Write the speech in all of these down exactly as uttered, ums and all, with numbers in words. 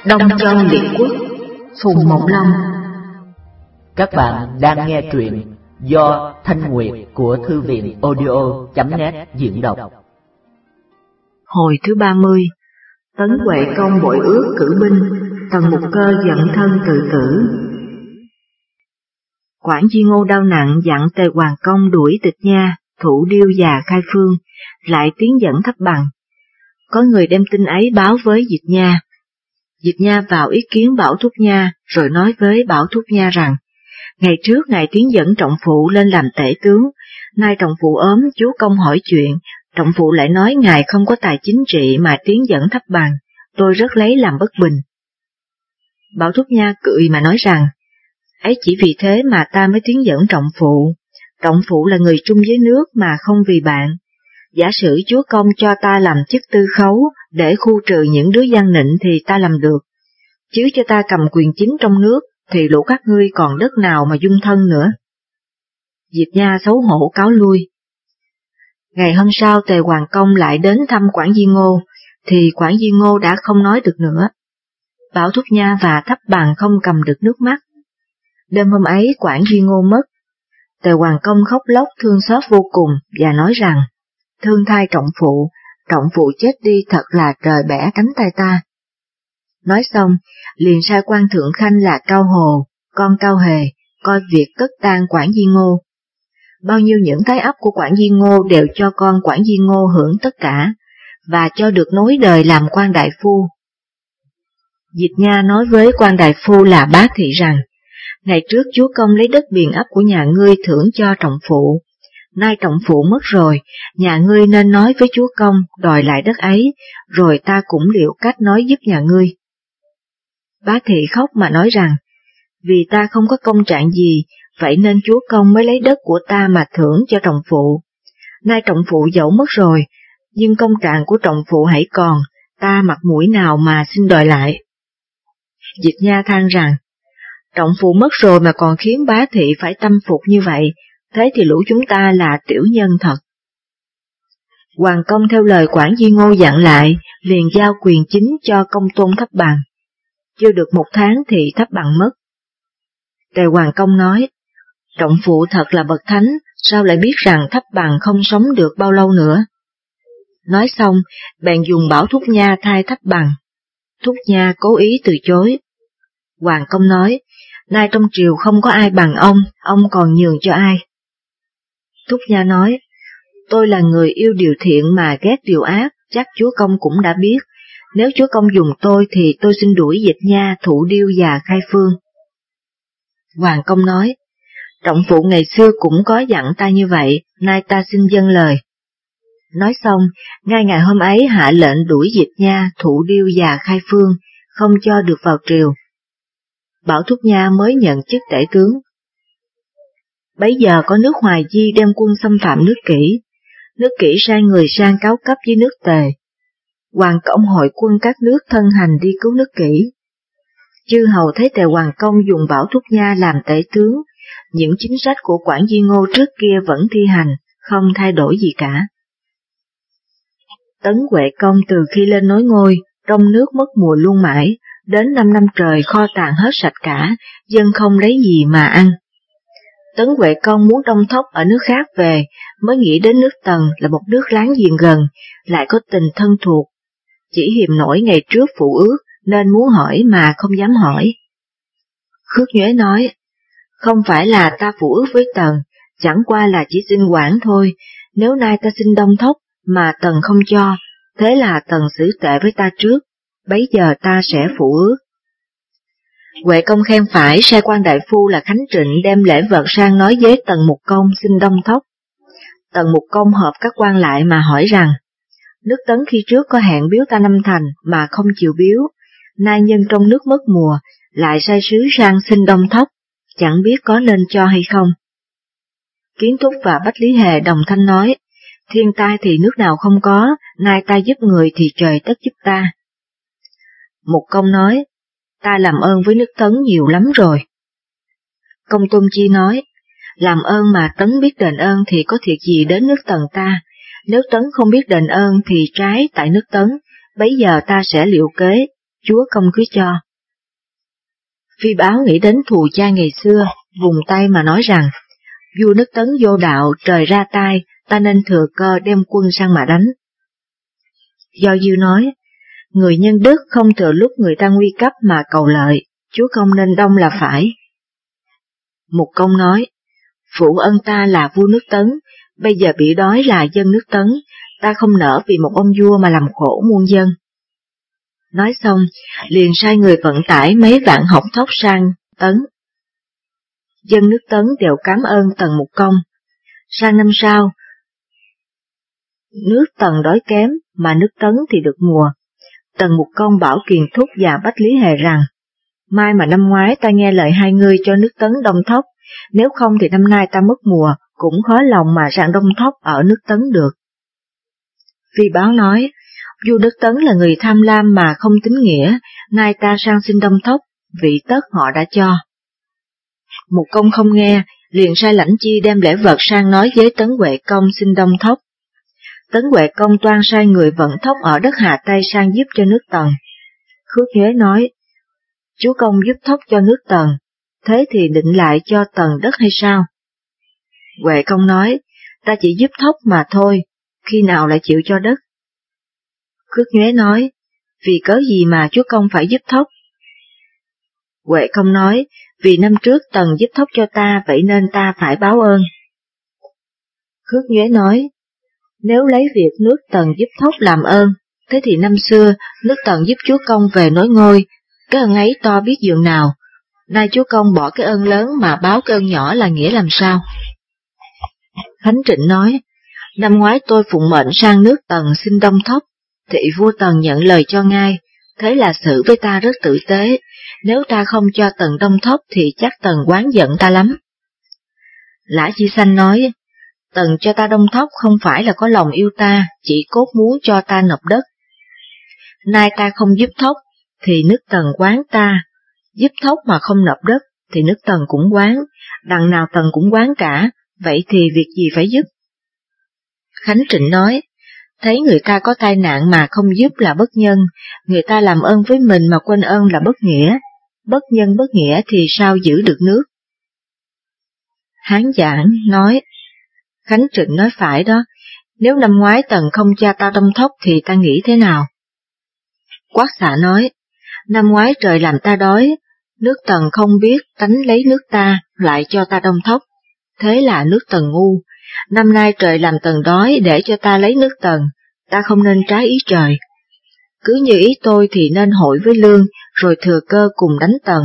Đông Châu Liệt Quốc, Phùng Mộng Long. Các bạn đang nghe truyện do Thanh Nguyệt của Thư viện audio chấm net diễn đọc. Hồi thứ ba mươi. Tấn Huệ Công bội ước cử binh, Tần Mục Cơ giận thân tự tử. Quản Di Ngô đau nặng dặn Tề Hoàng Công đuổi Tịch Nha, Thủ Điêu và Khai Phương, lại tiến dẫn Thấp Bằng. Có người đem tin ấy báo với Dịch Nha. Dịch Nha vào ý kiến Bảo Thúc Nha, rồi nói với Bảo Thúc Nha rằng, ngày trước ngài tiến dẫn Trọng Phụ lên làm tể tướng, nay Trọng Phụ ốm, chúa công hỏi chuyện, Trọng Phụ lại nói ngài không có tài chính trị mà tiến dẫn Thấp Bằng, tôi rất lấy làm bất bình. Bảo Thúc Nha cười mà nói rằng, ấy chỉ vì thế mà ta mới tiến dẫn Trọng Phụ, Trọng Phụ là người trung với nước mà không vì bạn. Giả sử chúa công cho ta làm chức tư khấu để khu trừ những đứa gian nịnh thì ta làm được, chứ cho ta cầm quyền chính trong nước thì lũ các ngươi còn đất nào mà dung thân nữa. Diệp Nha xấu hổ cáo lui. Ngày hôm sau Tề Hoàng Công lại đến thăm Quản Di Ngô, thì Quản Di Ngô đã không nói được nữa. Bảo Thúc Nha và Thấp Bằng không cầm được nước mắt. Đêm hôm ấy Quản Di Ngô mất. Tề Hoàng Công khóc lóc thương xót vô cùng và nói rằng, thương thai Trọng Phụ, Trọng Phụ chết đi thật là trời bẻ cánh tay ta. Nói xong, liền sai quan thượng khanh là Cao Hồ, con Cao Hề, coi việc cất tang Quản Di Ngô. Bao nhiêu những thái ấp của Quản Di Ngô đều cho con Quản Di Ngô hưởng tất cả, và cho được nối đời làm quan đại phu. Dịch Nha nói với quan đại phu là Bá Thị rằng, ngày trước chúa công lấy đất biền ấp của nhà ngươi thưởng cho Trọng Phụ, nay Trọng Phụ mất rồi, nhà ngươi nên nói với chúa công đòi lại đất ấy, rồi ta cũng liệu cách nói giúp nhà ngươi. Bá Thị khóc mà nói rằng, vì ta không có công trạng gì, vậy nên chúa công mới lấy đất của ta mà thưởng cho Trọng Phụ. Nay Trọng Phụ dẫu mất rồi, nhưng công trạng của Trọng Phụ hãy còn, ta mặt mũi nào mà xin đòi lại. Dịch Nha than rằng, Trọng Phụ mất rồi mà còn khiến Bá Thị phải tâm phục như vậy, thế thì lũ chúng ta là tiểu nhân thật. Hoàng Công theo lời Quản Di Ngô dặn lại, liền giao quyền chính cho công tôn Thấp Bằng. Chưa được một tháng thì Thấp Bằng mất. Tề Hoàng Công nói, Trọng Phụ thật là bậc thánh, sao lại biết rằng Thấp Bằng không sống được bao lâu nữa. Nói xong, bèn dùng bảo Thúc Nha thay Thấp Bằng. Thúc Nha cố ý từ chối. Hoàng Công nói, nay trong triều không có ai bằng ông, ông còn nhường cho ai. Thúc Nha nói, tôi là người yêu điều thiện mà ghét điều ác, chắc chúa công cũng đã biết, nếu chúa công dùng tôi thì tôi xin đuổi Dịch Nha, Thủ Điêu và Khai Phương. Hoàng Công nói, Trọng Phụ ngày xưa cũng có dặn ta như vậy, nay ta xin dâng lời. Nói xong, ngay ngày hôm ấy hạ lệnh đuổi Dịch Nha, Thủ Điêu và Khai Phương, không cho được vào triều. Bảo Thúc Nha mới nhận chức tể tướng. Bấy giờ có nước Hoài Di đem quân xâm phạm nước Kỷ, nước Kỷ sai người sang cáo cấp với nước Tề. Hoàng Công hội quân các nước thân hành đi cứu nước Kỷ. Chư hầu thấy Tề Hoàng Công dùng Bảo Thúc Nha làm tể tướng, những chính sách của Quản Di Ngô trước kia vẫn thi hành, không thay đổi gì cả. Tấn Huệ Công từ khi lên nối ngôi, trong nước mất mùa luôn mãi, đến năm năm trời kho tàng hết sạch cả, dân không lấy gì mà ăn. Tấn Huệ Công muốn đông thốc ở nước khác về, mới nghĩ đến nước Tần là một nước láng giềng gần, lại có tình thân thuộc. Chỉ hiềm nổi ngày trước phụ ước, nên muốn hỏi mà không dám hỏi. Khước Nhuế nói, không phải là ta phụ ước với Tần, chẳng qua là chỉ xin quản thôi, nếu nay ta xin đông thốc mà Tần không cho, thế là Tần xử tệ với ta trước, bấy giờ ta sẽ phụ ước. Huệ Công khen phải, sai quan đại phu là Khánh Trịnh đem lễ vật sang nói với Tần Mục Công xin đông thốc. Tần Mục Công họp các quan lại mà hỏi rằng, nước Tấn khi trước có hẹn biếu ta năm thành mà không chịu biếu, nay nhân trong nước mất mùa, lại sai sứ sang xin đông thốc, chẳng biết có nên cho hay không. Kiến Túc và Bách Lý Hề đồng thanh nói, thiên tai thì nước nào không có, nay ta giúp người thì trời tất giúp ta. Mục Công nói, ta làm ơn với nước Tấn nhiều lắm rồi. Công Tôn Chi nói, làm ơn mà Tấn biết đền ơn thì có thiệt gì đến nước Tần ta, nếu Tấn không biết đền ơn thì trái tại nước Tấn, bấy giờ ta sẽ liệu kế, chúa công cứ cho. Phi Báo nghĩ đến thù cha ngày xưa, vùng tay mà nói rằng, vua nước Tấn vô đạo, trời ra tay, ta nên thừa cơ đem quân sang mà đánh. Do Dư nói, người nhân đức không thừa lúc người ta nguy cấp mà cầu lợi, chúa công nên đông là phải. Mục Công nói, phụ ân ta là vua nước Tấn, bây giờ bị đói là dân nước Tấn, ta không nỡ vì một ông vua mà làm khổ muôn dân. Nói xong, liền sai người vận tải mấy vạn hộc thóc sang Tấn. Dân nước Tấn đều cảm ơn Tần Mục Công. Sang năm sau, nước Tần đói kém, mà nước Tấn thì được mùa. Tần Mục Công bảo Kiền Thúc và Bách Lý Hề rằng, mai mà năm ngoái ta nghe lời hai ngươi cho nước Tấn đông thóc, nếu không thì năm nay ta mất mùa, cũng khó lòng mà sang đông thóc ở nước Tấn được. Phi Báo nói, vua nước Tấn là người tham lam mà không tín nghĩa, nay ta sang xin đông thóc, vị tất họ đã cho. Mục Công không nghe, liền sai Lãnh Chi đem lễ vật sang nói với Tấn Huệ Công xin đông thóc. Tấn Huệ Công toan sai người vận thóc ở đất Hà Tây sang giúp cho nước Tần. Khước Nhuế nói, chúa công giúp thóc cho nước Tần, thế thì định lại cho Tần đất hay sao? Huệ Công nói, ta chỉ giúp thóc mà thôi, khi nào lại chịu cho đất? Khước Nhuế nói, vì cớ gì mà chúa công phải giúp thóc? Huệ Công nói, vì năm trước Tần giúp thóc cho ta, vậy nên ta phải báo ơn. Khước Nhuế nói, nếu lấy việc nước Tần giúp thóc làm ơn, thế thì năm xưa nước Tần giúp chúa công về nối ngôi, cái ơn ấy to biết dường nào, nay chúa công bỏ cái ơn lớn mà báo cái ơn nhỏ là nghĩa làm sao? Khánh Trịnh nói, năm ngoái tôi phụng mệnh sang nước Tần xin đông thóc, thì vua Tần nhận lời cho ngay, thế là xử với ta rất tử tế, nếu ta không cho Tần đông thóc thì chắc Tần oán giận ta lắm. Lã Chi Xanh nói, Tần cho ta đông thóc không phải là có lòng yêu ta, chỉ cốt muốn cho ta nộp đất. Nay ta không giúp thóc, thì nước Tần oán ta, giúp thóc mà không nộp đất, thì nước Tần cũng oán, đằng nào Tần cũng oán cả, vậy thì việc gì phải giúp? Khánh Trịnh nói, thấy người ta có tai nạn mà không giúp là bất nhân, người ta làm ơn với mình mà quên ơn là bất nghĩa, bất nhân bất nghĩa thì sao giữ được nước? Hán Giảng nói, Khánh Trịnh nói phải đó, nếu năm ngoái Tần không cho ta đông thóc thì ta nghĩ thế nào? Quát Xạ nói, năm ngoái trời làm ta đói, nước Tần không biết tánh lấy nước ta, lại cho ta đông thóc, thế là nước Tần ngu, năm nay trời làm Tần đói để cho ta lấy nước Tần, ta không nên trái ý trời. Cứ như ý tôi thì nên hội với Lương, rồi thừa cơ cùng đánh Tần.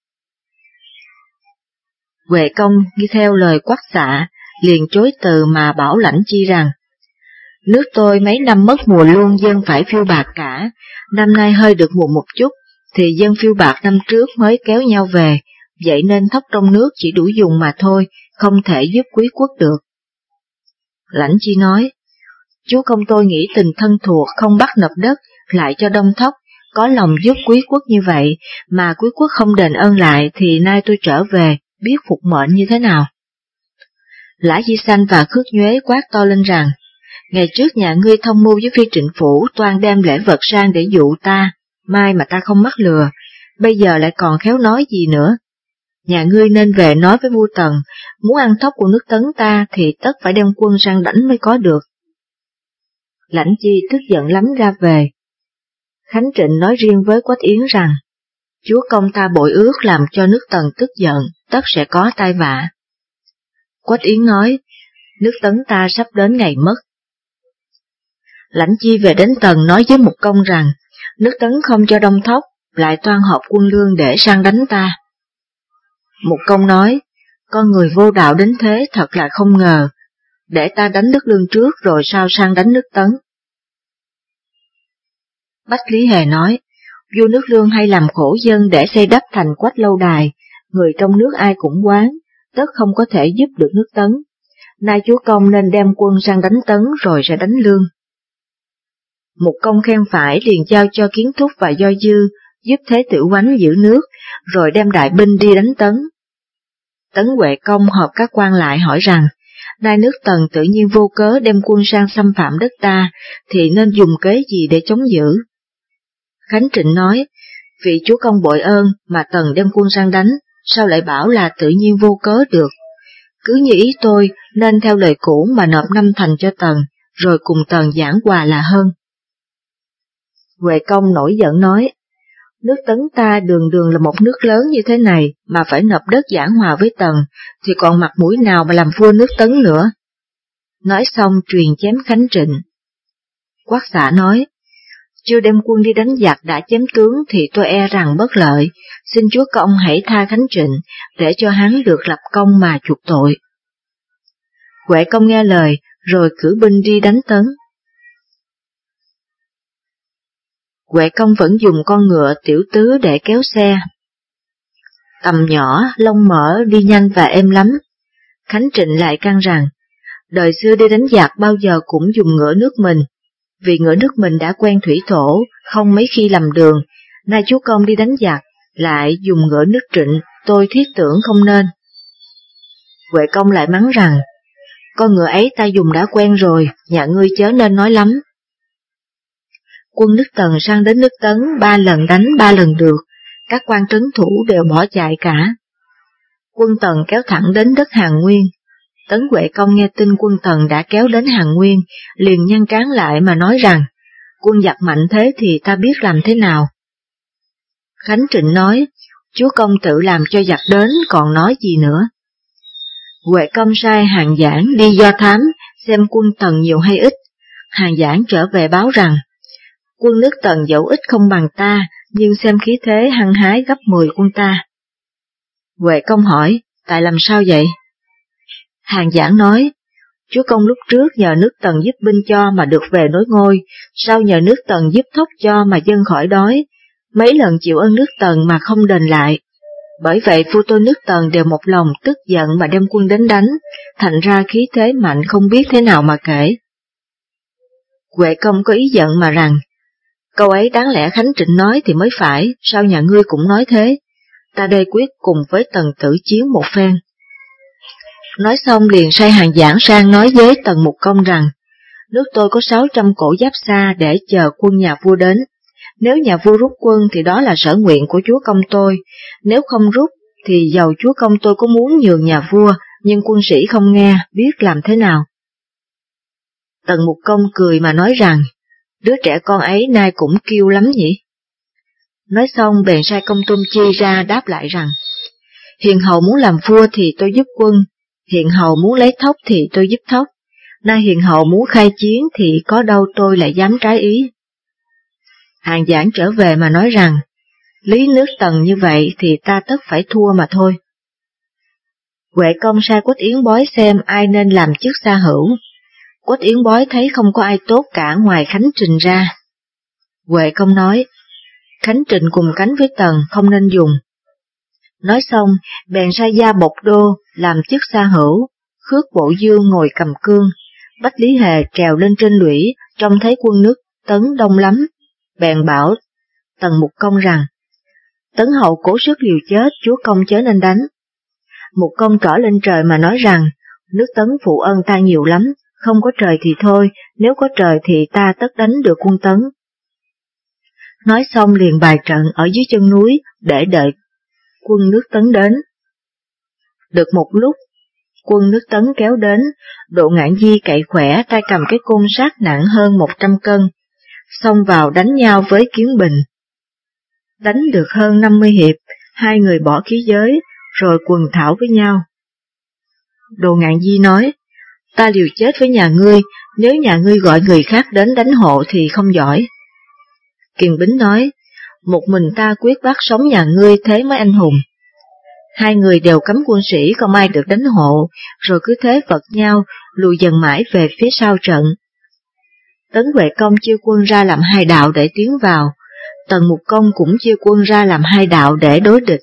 Huệ Công ghi theo lời Quát Xạ, liền chối từ mà bảo Lãnh Chi rằng, nước tôi mấy năm mất mùa luôn dân phải phiêu bạc cả, năm nay hơi được mùa một chút, thì dân phiêu bạc năm trước mới kéo nhau về, vậy nên thóc trong nước chỉ đủ dùng mà thôi, không thể giúp quý quốc được. Lãnh Chi nói, chúa công tôi nghĩ tình thân thuộc không bắt nộp đất, lại cho đông thóc, có lòng giúp quý quốc như vậy, mà quý quốc không đền ơn lại thì nay tôi trở về, biết phục mệnh như thế nào? Lã Di Sanh và Khước Nhuế quát to lên rằng, ngày trước nhà ngươi thông mưu với phi trịnh phủ toan đem lễ vật sang để dụ ta, mai mà ta không mắc lừa, bây giờ lại còn khéo nói gì nữa? Nhà ngươi nên về nói với vua Tần, muốn ăn thóc của nước Tấn ta thì tất phải đem quân sang đánh mới có được. Lãnh Chi tức giận lắm ra về. Khánh Trịnh nói riêng với Quách Yến rằng, chúa công ta bội ước làm cho nước Tần tức giận, tất sẽ có tai vạ. Quách Yến nói, nước Tấn ta sắp đến ngày mất. Lãnh Chi về đến Tần nói với Mục Công rằng, nước Tấn không cho đông thóc, lại toan họp quân lương để sang đánh ta. Mục Công nói, con người vô đạo đến thế thật là không ngờ, để ta đánh nước Lương trước rồi sao sang đánh nước Tấn. Bách Lý Hề nói, vua nước Lương hay làm khổ dân để xây đắp thành Quách lâu đài, người trong nước ai cũng quán, tất không có thể giúp được nước Tấn. Nay chúa công nên đem quân sang đánh Tấn rồi sẽ đánh Lương. Mục Công khen phải liền giao cho Kiến Thúc và Do Dư giúp Thế Tử Oánh giữ nước, rồi đem đại binh đi đánh Tấn. Tấn Huệ Công họp các quan lại hỏi rằng, nay nước Tần tự nhiên vô cớ đem quân sang xâm phạm đất ta, thì nên dùng kế gì để chống giữ? Khánh Trịnh nói, Vì chúa công bội ơn mà Tần đem quân sang đánh, sao lại bảo là tự nhiên vô cớ được? Cứ như ý tôi nên theo lời cũ mà nộp năm thành cho Tần, rồi cùng Tần giảng hòa là hơn. Huệ Công nổi giận nói, nước Tấn ta đường đường là một nước lớn như thế này mà phải nộp đất giảng hòa với Tần, thì còn mặt mũi nào mà làm vua nước Tấn nữa. Nói xong truyền chém Khánh Trịnh. Quát Xạ nói, chưa đem quân đi đánh giặc đã chém tướng thì tôi e rằng bất lợi, xin chúa công hãy tha Khánh Trịnh, để cho hắn được lập công mà chuộc tội. Huệ Công nghe lời, rồi cử binh đi đánh Tấn. Huệ Công vẫn dùng con ngựa tiểu tứ để kéo xe. Tầm nhỏ, lông mỡ, đi nhanh và êm lắm. Khánh Trịnh lại căn rằng, đời xưa đi đánh giặc bao giờ cũng dùng ngựa nước mình, vì ngựa nước mình đã quen thủy thổ, không mấy khi lầm đường, nay chúa công đi đánh giặc, lại dùng ngựa nước Trịnh, tôi thiết tưởng không nên. Huệ Công lại mắng rằng, con ngựa ấy ta dùng đã quen rồi, nhà ngươi chớ nên nói lắm. Quân nước Tần sang đến nước Tấn ba lần đánh ba lần được, các quan trấn thủ đều bỏ chạy cả. Quân Tần kéo thẳng đến đất Hàn Nguyên. Tấn Huệ Công nghe tin quân Tần đã kéo đến Hàn Nguyên, liền nhăn trán lại mà nói rằng, quân giặc mạnh thế thì ta biết làm thế nào. Khánh Trịnh nói, chúa công tự làm cho giặc đến còn nói gì nữa. Huệ Công sai Hàn Giảng đi do thám, xem quân Tần nhiều hay ít. Hàn Giảng trở về báo rằng, quân nước Tần dẫu ít không bằng ta, nhưng xem khí thế hăng hái gấp mười quân ta. Huệ Công hỏi, tại làm sao vậy? Hàn Giảng nói, chúa công lúc trước nhờ nước Tần giúp binh cho mà được về nối ngôi, sau nhờ nước Tần giúp thóc cho mà dân khỏi đói, mấy lần chịu ơn nước Tần mà không đền lại. Bởi vậy phu tôi nước Tần đều một lòng tức giận mà đem quân đến đánh, thành ra khí thế mạnh không biết thế nào mà kể. Huệ Công có ý giận mà rằng, câu ấy đáng lẽ Khánh Trịnh nói thì mới phải, sao nhà ngươi cũng nói thế, ta đây quyết cùng với Tần tử chiến một phen. Nói xong liền sai Hàn Giảng sang nói với Tần Mục Công rằng, nước tôi có sáu trăm cổ giáp xa để chờ quân nhà vua đến. Nếu nhà vua rút quân thì đó là sở nguyện của chúa công tôi, nếu không rút thì dầu chúa công tôi có muốn nhường nhà vua, nhưng quân sĩ không nghe, biết làm thế nào. Tần Mục Công cười mà nói rằng, đứa trẻ con ấy nay cũng kiêu lắm nhỉ. Nói xong bèn sai Công Tôn Chi ra đáp lại rằng, hiền hầu muốn làm vua thì tôi giúp quân, hiền hầu muốn lấy thóc thì tôi giúp thóc, nay hiền hầu muốn khai chiến thì có đâu tôi lại dám trái ý. Hàn Giảng trở về mà nói rằng, lý nước Tần như vậy thì ta tất phải thua mà thôi. Huệ Công sai Quách Yến Bói xem ai nên làm chức xa hữu. Quách Yến Bói thấy không có ai tốt cả ngoài Khánh Trịnh ra. Huệ Công nói, Khánh Trịnh cùng cánh với Tần không nên dùng. Nói xong, bèn sai Gia Bộc Đô làm chức xa hữu, Khước Bộ Dương ngồi cầm cương, Bách Lý Hề trèo lên trên lũy, trông thấy quân nước Tấn đông lắm, bèn bảo Tần Mục Công rằng, Tấn hậu cố sức liều chết, chúa công chớ nên đánh. Mục Công trỏ lên trời mà nói rằng, nước Tấn phụ ơn ta nhiều lắm, không có trời thì thôi, nếu có trời thì ta tất đánh được quân Tấn. Nói xong liền bài trận ở dưới chân núi để đợi quân nước Tấn đến. Được một lúc, quân nước Tấn kéo đến, Độ Ngạn Di cậy khỏe tay cầm cái côn sắt nặng hơn một trăm cân, xông vào đánh nhau với Kiến Bình. Đánh được hơn năm mươi hiệp, hai người bỏ khí giới, rồi quần thảo với nhau. Đồ Ngạn Di nói, ta liều chết với nhà ngươi, nếu nhà ngươi gọi người khác đến đánh hộ thì không giỏi. Kiền Bính nói, một mình ta quyết bắt sống nhà ngươi thế mới anh hùng. Hai người đều cấm quân sĩ không ai được đánh hộ, rồi cứ thế vật nhau, lùi dần mãi về phía sau trận. Tấn Huệ Công chia quân ra làm hai đạo để tiến vào, Tần Mục Công cũng chia quân ra làm hai đạo để đối địch.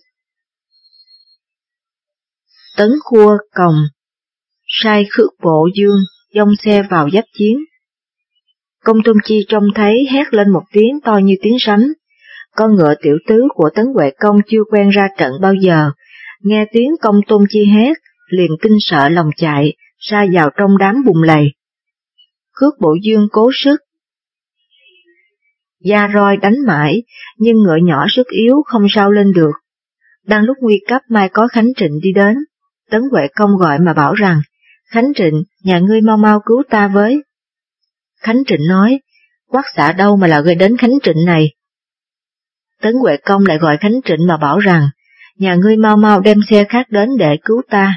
Tấn Khua Còng sai Khước Bộ Dương dông xe vào giáp chiến. Công Tôn Chi trông thấy hét lên một tiếng to như tiếng sấm. Con ngựa tiểu tứ của Tấn Huệ Công chưa quen ra trận bao giờ, nghe tiếng Công Tôn Chi hét, liền kinh sợ lòng chạy, sa vào trong đám bùn lầy. Khước Bộ Dương cố sức da roi đánh mãi, nhưng ngựa nhỏ sức yếu không sao lên được. Đang lúc nguy cấp mai có Khánh Trịnh đi đến, Tấn Huệ Công gọi mà bảo rằng, Khánh Trịnh, nhà ngươi mau mau cứu ta với. Khánh Trịnh nói, Quát xạ đâu mà là gây đến Khánh Trịnh này. Tấn Huệ Công lại gọi Khánh Trịnh mà bảo rằng, nhà ngươi mau mau đem xe khác đến để cứu ta.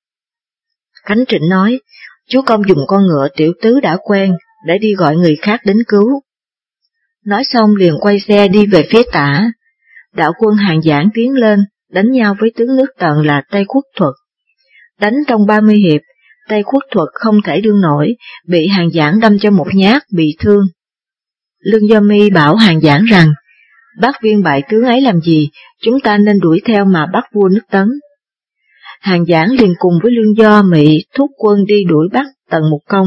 Khánh Trịnh nói, chúa công dùng con ngựa tiểu tứ đã quen, để đi gọi người khác đến cứu. Nói xong liền quay xe đi về phía tả. Đạo quân Hàn Giảng tiến lên, đánh nhau với tướng nước Tần là Tây Khuất Thuật. Đánh trong ba mươi hiệp, Tây Khuất Thuật không thể đương nổi, bị Hàn Giảng đâm cho một nhát bị thương. Lương Do My bảo Hàn Giảng rằng, bắt viên bại tướng ấy làm gì, chúng ta nên đuổi theo mà bắt vua nước Tấn. Hàn Giảng liền cùng với Lương Do Mị thúc quân đi đuổi bắt Tần Mục Công.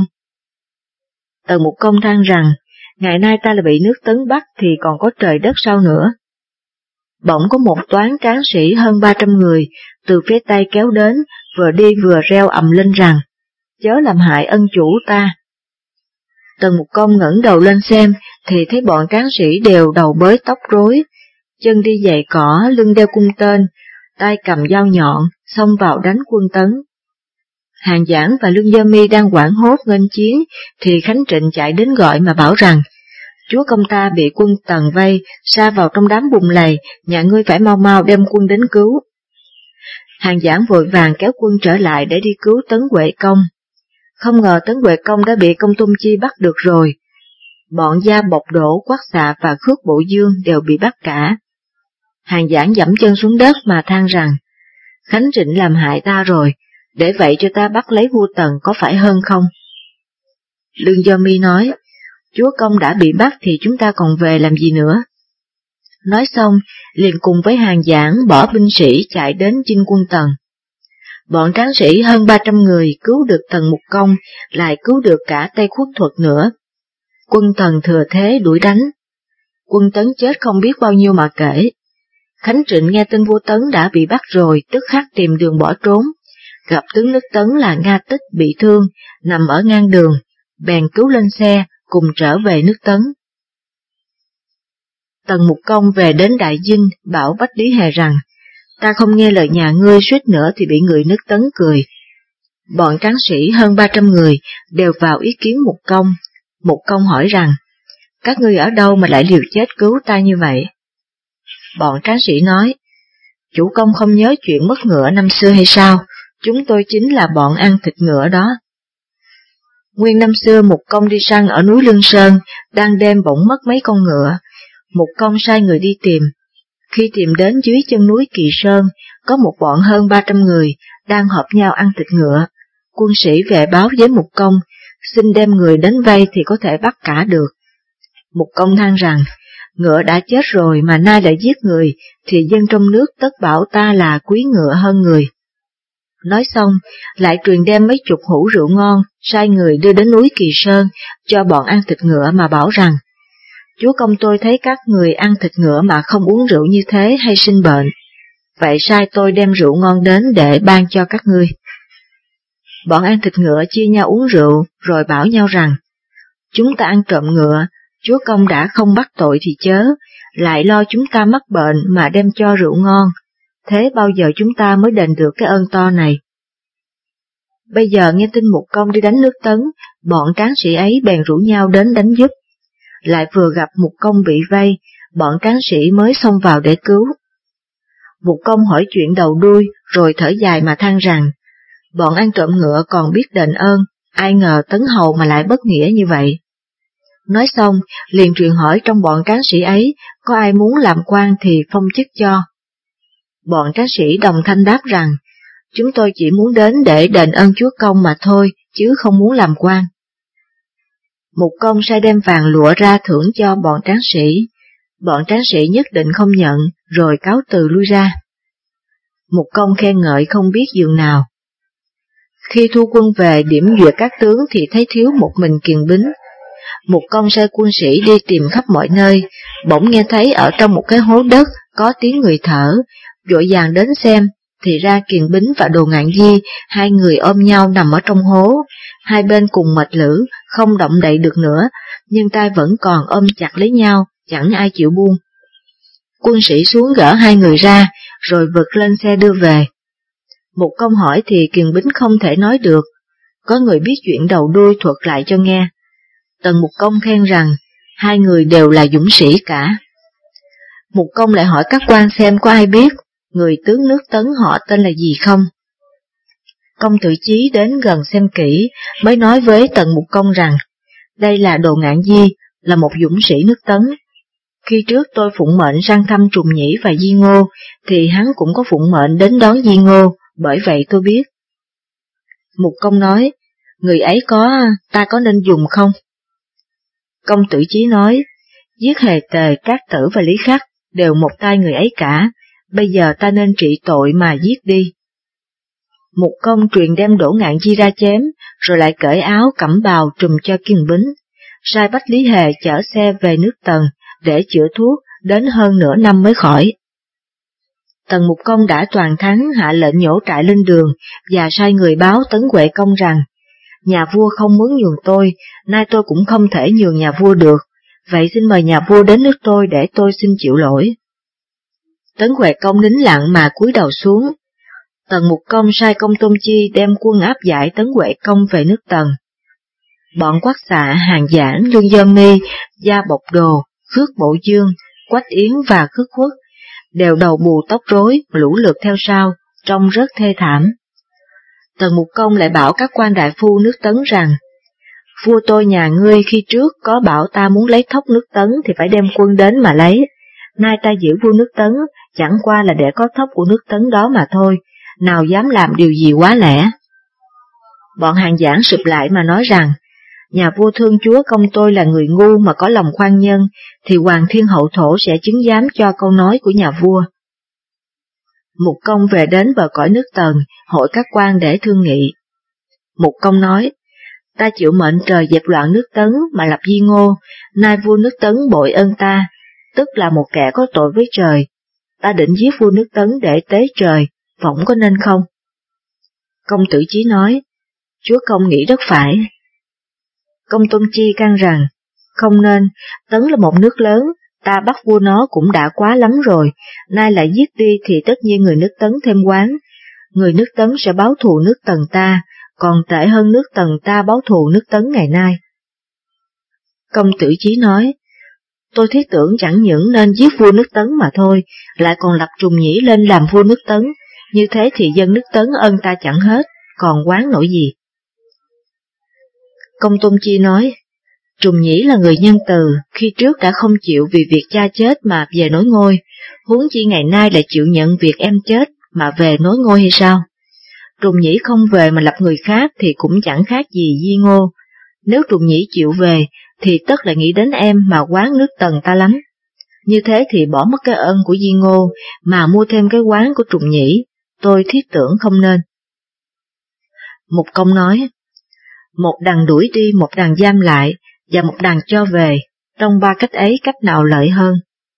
Tần Mục Công than rằng, ngày nay ta là bị nước Tấn bắt thì còn có trời đất sau nữa. Bỗng có một toán tráng sĩ hơn ba trăm người từ phía Tây kéo đến, vừa đi vừa reo ầm lên rằng, chớ làm hại ân chủ ta. Tần Mục Công ngẩng đầu lên xem, thì thấy bọn tráng sĩ đều đầu bới tóc rối, chân đi giày cỏ, lưng đeo cung tên, tay cầm dao nhọn, xông vào đánh quân Tấn. Hàn Giảng và Lương Do My đang hoảng hốt nghênh chiến, thì Khánh Trịnh chạy đến gọi mà bảo rằng, chúa công ta bị quân Tần vây, sa vào trong đám bùn lầy, nhà ngươi phải mau mau đem quân đến cứu. Hàn Giảng vội vàng kéo quân trở lại để đi cứu Tấn Huệ Công. Không ngờ Tấn Huệ Công đã bị Công Tôn Chi bắt được rồi. Bọn Gia Bộc Đỗ, Quát Xạ và Khước Bộ Dương đều bị bắt cả. Hàn Giảng giẫm chân xuống đất mà than rằng, Khánh Trịnh làm hại ta rồi, để vậy cho ta bắt lấy vua Tần có phải hơn không? Lương Do My nói, chúa công đã bị bắt thì chúng ta còn về làm gì nữa? Nói xong, liền cùng với Hàn Giảng bỏ binh sĩ chạy đến chinh quân Tần. Bọn tráng sĩ hơn ba trăm người cứu được Tần Mục Công, lại cứu được cả Tây Khuất Thuật nữa. Quân Tần thừa thế đuổi đánh. Quân Tấn chết không biết bao nhiêu mà kể. Khánh Trịnh nghe tin vua Tấn đã bị bắt rồi, tức khắc tìm đường bỏ trốn. Gặp tướng nước Tấn là Nga Tích bị thương, nằm ở ngang đường, bèn cứu lên xe, cùng trở về nước Tấn. Tần Mục Công về đến Đại Dinh, bảo Bách Lý Hề rằng, ta không nghe lời nhà ngươi suýt nữa thì bị người nước Tấn cười. Bọn tráng sĩ hơn ba trăm người đều vào ý kiến Mục Công. Mục Công hỏi rằng, các ngươi ở đâu mà lại liều chết cứu ta như vậy? Bọn tráng sĩ nói, chủ công không nhớ chuyện mất ngựa năm xưa hay sao? Chúng tôi chính là bọn ăn thịt ngựa đó. Nguyên năm xưa Mục Công đi săn ở núi Lương Sơn, đang đêm bỗng mất mấy con ngựa. Mục Công sai người đi tìm. Khi tìm đến dưới chân núi Kỳ Sơn, có một bọn hơn ba trăm người đang họp nhau ăn thịt ngựa. Quân sĩ về báo với Mục Công, xin đem người đến vây thì có thể bắt cả được. Mục Công than rằng, ngựa đã chết rồi mà nay lại giết người, thì dân trong nước tất bảo ta là quý ngựa hơn người. Nói xong, lại truyền đem mấy chục hũ rượu ngon, sai người đưa đến núi Kỳ Sơn, cho bọn ăn thịt ngựa mà bảo rằng, chúa công tôi thấy các người ăn thịt ngựa mà không uống rượu như thế hay sinh bệnh, vậy sai tôi đem rượu ngon đến để ban cho các ngươi. Bọn ăn thịt ngựa chia nhau uống rượu, rồi bảo nhau rằng, chúng ta ăn trộm ngựa, chúa công đã không bắt tội thì chớ, lại lo chúng ta mắc bệnh mà đem cho rượu ngon, thế bao giờ chúng ta mới đền được cái ơn to này? Bây giờ nghe tin Mục Công đi đánh nước Tấn, bọn tráng sĩ ấy bèn rủ nhau đến đánh giúp. Lại vừa gặp Mục Công bị vây, bọn tráng sĩ mới xông vào để cứu. Mục Công hỏi chuyện đầu đuôi, rồi thở dài mà than rằng, bọn ăn trộm ngựa còn biết đền ơn, ai ngờ Tấn Hầu mà lại bất nghĩa như vậy. Nói xong, liền truyền hỏi trong bọn tráng sĩ ấy, có ai muốn làm quan thì phong chức cho. Bọn tráng sĩ đồng thanh đáp rằng, chúng tôi chỉ muốn đến để đền ơn chúa công mà thôi, chứ không muốn làm quan. Mục Công sai đem vàng lụa ra thưởng cho bọn tráng sĩ. Bọn tráng sĩ nhất định không nhận, rồi cáo từ lui ra. Mục Công khen ngợi không biết giường nào. Khi thu quân về điểm duyệt các tướng thì thấy thiếu một mình Kiền Bính. Mục Công sai quân sĩ đi tìm khắp mọi nơi, bỗng nghe thấy ở trong một cái hố đất có tiếng người thở, vội vàng đến xem, thì ra Kiền Bính và Đồ Ngạn Di, hai người ôm nhau nằm ở trong hố, hai bên cùng mệt lử, không động đậy được nữa, nhưng tay vẫn còn ôm chặt lấy nhau, chẳng ai chịu buông. Quân sĩ xuống gỡ hai người ra, rồi vực lên xe đưa về. Mục Công hỏi thì Kiền Bính không thể nói được, có người biết chuyện đầu đuôi thuật lại cho nghe. Tần Mục Công khen rằng hai người đều là dũng sĩ cả. Mục Công lại hỏi các quan xem có ai biết người tướng nước Tấn họ tên là gì không. Công Tử Chí đến gần xem kỹ mới nói với Tần Mục Công rằng đây là Đồ Ngạn Di, là một dũng sĩ nước Tấn. Khi trước tôi phụng mệnh sang thăm Trùng Nhĩ và Di Ngô, thì hắn cũng có phụng mệnh đến đón Di Ngô, bởi vậy tôi biết. Mục Công nói, người ấy có, ta có nên dùng không? Công Tử Chí nói, giết Hề Tề, Cát Tử và Lý Khắc đều một tay người ấy cả, bây giờ ta nên trị tội mà giết đi. Mục Công truyền đem Đỗ Ngạn Di ra chém, rồi lại cởi áo cẩm bào trùm cho Kiền Bính, sai Bách Lý Hề chở xe về nước Tần để chữa thuốc, đến hơn nửa năm mới khỏi. Tần Mục Công đã toàn thắng, hạ lệnh nhổ trại lên đường và sai người báo Tấn Huệ Công rằng nhà vua không muốn nhường tôi, nay tôi cũng không thể nhường nhà vua được, vậy xin mời nhà vua đến nước tôi để tôi xin chịu lỗi. Tấn Huệ Công nín lặng mà cúi đầu xuống. Tần Mục Công sai Công Tôn Chi đem quân áp giải Tấn Huệ Công về nước Tần. Bọn Quách Xạ, Hàn Giảng, Lương Do Mi, Gia Bộc Đồ, Khước Bộ Dương, Quách Yến và Khước Khuất đều đầu bù tóc rối, lũ lượt theo sau, trông rất thê thảm. Tần Mục Công lại bảo các quan đại phu nước Tấn rằng, vua tôi nhà ngươi khi trước có bảo ta muốn lấy thóc nước Tấn thì phải đem quân đến mà lấy, nay ta giữ vua nước Tấn chẳng qua là để có thóc của nước Tấn đó mà thôi, nào dám làm điều gì quá lẽ. Bọn Hàn Giảng sụp lại mà nói rằng, nhà vua thương chúa công tôi là người ngu mà có lòng khoan nhân, thì Hoàng Thiên Hậu Thổ sẽ chứng giám cho câu nói của nhà vua. Mục Công về đến bờ cõi nước Tần, hội các quan để thương nghị. Mục Công nói, ta chịu mệnh trời dẹp loạn nước Tấn mà lập Di Ngô, nay vua nước Tấn bội ơn ta, tức là một kẻ có tội với trời. Ta định giết vua nước Tấn để tế trời, phỏng có nên không? Công Tử Chí nói, chúa công nghĩ rất phải. Công Tôn Chi can rằng, không nên, Tấn là một nước lớn, ta bắt vua nó cũng đã quá lắm rồi, nay lại giết đi thì tất nhiên người nước Tấn thêm oán, người nước Tấn sẽ báo thù nước Tần ta, còn tệ hơn nước Tần ta báo thù nước Tấn ngày nay. Công Tử Chí nói, tôi thiết tưởng chẳng những nên giết vua nước Tấn mà thôi, lại còn lập Trùng Nhĩ lên làm vua nước Tấn, như thế thì dân nước Tấn ơn ta chẳng hết, còn oán nổi gì. Công Tôn Chi nói, Trùng Nhĩ là người nhân từ, khi trước đã không chịu vì việc cha chết mà về nối ngôi, huống chi ngày nay lại chịu nhận việc em chết mà về nối ngôi hay sao? Trùng Nhĩ không về mà lập người khác thì cũng chẳng khác gì Di Ngô, nếu Trùng Nhĩ chịu về thì tất là nghĩ đến em mà oán nước Tần ta lắm. Như thế thì bỏ mất cái ơn của Di Ngô mà mua thêm cái oán của Trùng Nhĩ, tôi thiết tưởng không nên. Mục Công nói, một đằng đuổi đi, một đằng giam lại, và một đằng cho về, trong ba cách ấy cách nào lợi hơn?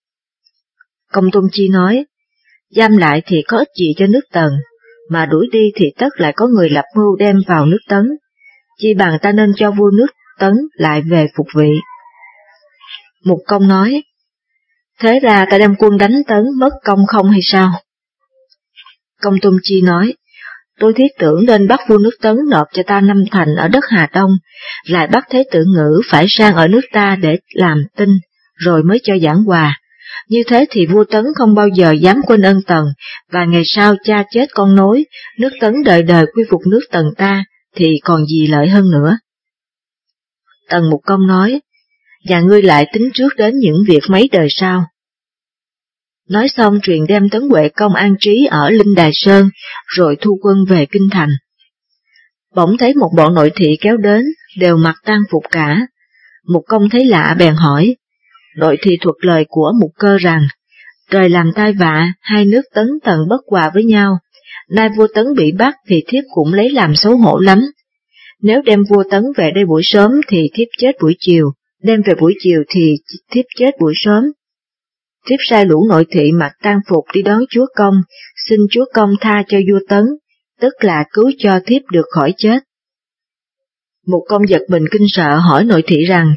Công Tôn Chi nói, giam lại thì có ích gì cho nước Tần, mà đuổi đi thì tất lại có người lập mưu đem vào nước Tấn, chi bằng ta nên cho vua nước Tấn lại về phục vị. Mục Công nói, thế ra ta đem quân đánh Tấn mất công không hay sao? Công Tôn Chi nói, tôi thiết tưởng nên bắt vua nước Tấn nộp cho ta năm thành ở đất Hà Đông, lại bắt Thế Tử Ngữ phải sang ở nước ta để làm tinh, rồi mới cho giảng hòa. Như thế thì vua Tấn không bao giờ dám quên ơn Tần, và ngày sau cha chết con nối, nước Tấn đời đời quy phục nước Tần ta, thì còn gì lợi hơn nữa. Tần Mục Công nói, và ngươi lại tính trước đến những việc mấy đời sau. Nói xong truyền đem Tấn Huệ Công an trí ở Linh Đài Sơn, rồi thu quân về kinh thành. Bỗng thấy một bọn nội thị kéo đến, đều mặc tang phục cả. Mục Công thấy lạ bèn hỏi. Nội thị thuật lời của Mục Cơ rằng, trời làm tai vạ, hai nước Tấn Tần bất hòa với nhau, nay vua Tấn bị bắt thì thiếp cũng lấy làm xấu hổ lắm. Nếu đem vua Tấn về đây buổi sớm thì thiếp chết buổi chiều, đem về buổi chiều thì thiếp chết buổi sớm. Thiếp sai lũ nội thị mặc tang phục đi đón chúa công, xin chúa công tha cho vua Tấn, tức là cứu cho thiếp được khỏi chết. Mục Công giật mình kinh sợ hỏi nội thị rằng,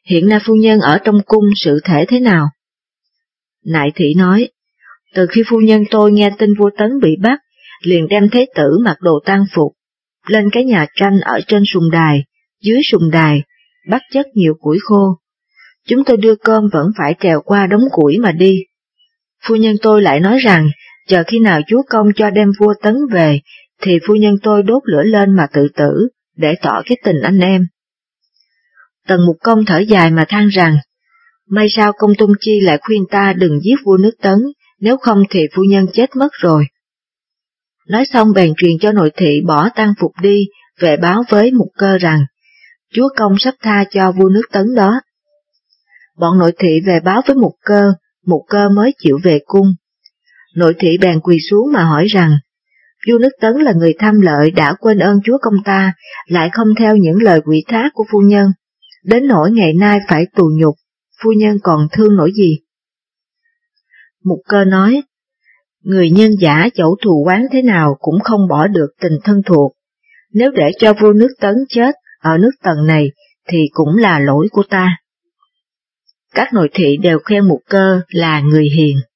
Hiện nay phu nhân ở trong cung sự thể thế nào? Nại thị nói, từ khi phu nhân tôi nghe tin vua Tấn bị bắt, liền đem thế tử mặc đồ tang phục, lên cái nhà tranh ở trên sùng đài, dưới sùng đài, bắt chất nhiều củi khô. Chúng tôi đưa cơm vẫn phải trèo qua đống củi mà đi. Phu nhân tôi lại nói rằng, chờ khi nào chúa công cho đem vua Tấn về, thì phu nhân tôi đốt lửa lên mà tự tử, để tỏ cái tình anh em. Tần Mục Công thở dài mà than rằng, may sao công Tôn Chi lại khuyên ta đừng giết vua nước Tấn, nếu không thì phu nhân chết mất rồi. Nói xong bèn truyền cho nội thị bỏ tang phục đi, về báo với Mục Cơ rằng, chúa công sắp tha cho vua nước Tấn đó. Bọn nội thị về báo với Mục Cơ, Mục Cơ mới chịu về cung. Nội thị bèn quỳ xuống mà hỏi rằng, vua nước Tấn là người tham lợi đã quên ơn chúa công ta, lại không theo những lời quỷ thác của phu nhân, đến nỗi ngày nay phải tù nhục, phu nhân còn thương nổi gì? Mục Cơ nói, người nhân giả dẫu thù oán thế nào cũng không bỏ được tình thân thuộc, nếu để cho vua nước Tấn chết ở nước Tần này thì cũng là lỗi của ta. Các nội thị đều khen Mục Cơ là người hiền.